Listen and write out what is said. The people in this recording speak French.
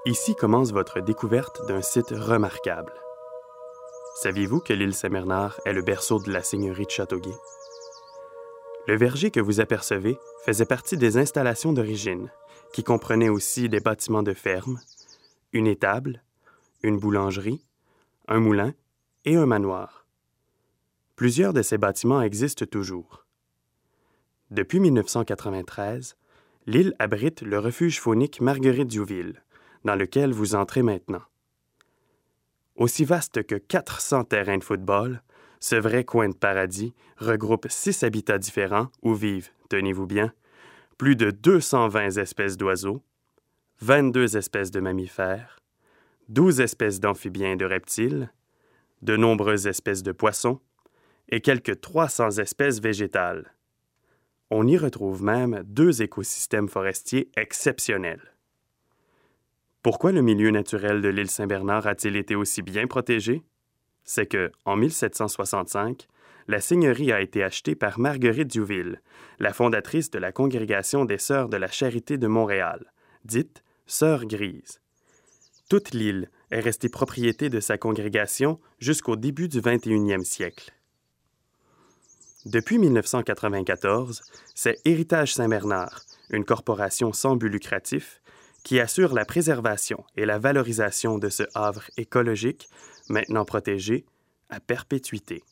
Ici commence votre découverte d'un site remarquable. Saviez-vous que l'île Saint-Bernard est le berceau de la seigneurie de Châteauguay? Le verger que vous apercevez faisait partie des installations d'origine, qui comprenaient aussi des bâtiments de ferme, une étable, une boulangerie, un moulin et un manoir. Plusieurs de ces bâtiments existent toujours. Depuis 1993, l'île abrite le refuge faunique Marguerite-Diouville, dans lequel vous entrez maintenant. Aussi vaste que 400 terrains de football, ce vrai coin de paradis regroupe 6 habitats différents où vivent, tenez-vous bien, plus de 220 espèces d'oiseaux, 22 espèces de mammifères, 12 espèces d'amphibiens et de reptiles, de nombreuses espèces de poissons et quelques 300 espèces végétales. On y retrouve même 2 écosystèmes forestiers exceptionnels. Pourquoi le milieu naturel de l'île Saint-Bernard a-t-il été aussi bien protégé? C'est que, en 1765, la seigneurie a été achetée par Marguerite Diouville, la fondatrice de la Congrégation des Sœurs de la Charité de Montréal, dite Sœurs Grises. Toute l'île est restée propriété de sa congrégation jusqu'au début du 21e siècle. Depuis 1994, c'est Héritage Saint-Bernard, une corporation sans but lucratif, qui assure la préservation et la valorisation de ce havre écologique, maintenant protégé, à perpétuité.